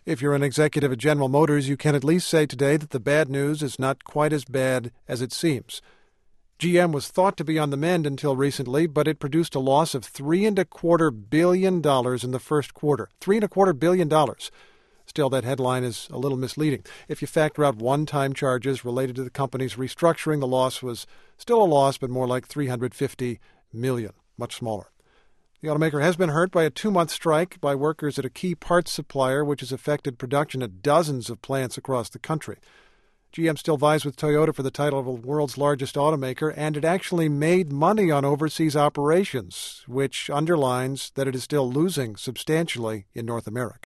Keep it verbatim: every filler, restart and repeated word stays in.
If you're an executive at General Motors, you can at least say today that the bad news is not quite as bad as it seems. G M was thought to be on the mend until recently, but it produced a loss of three and a quarter billion dollars in the first quarter. Three and a quarter billion dollars. Still, that headline is a little misleading. If you factor out one-time charges related to the company's restructuring, the loss was still a loss, but more like three hundred fifty million dollars, much smaller. The automaker has been hurt by a two-month strike by workers at a key parts supplier, which has affected production at dozens of plants across the country. G M still vies with Toyota for the title of the world's largest automaker, and it actually made money on overseas operations, which underlines that it is still losing substantially in North America.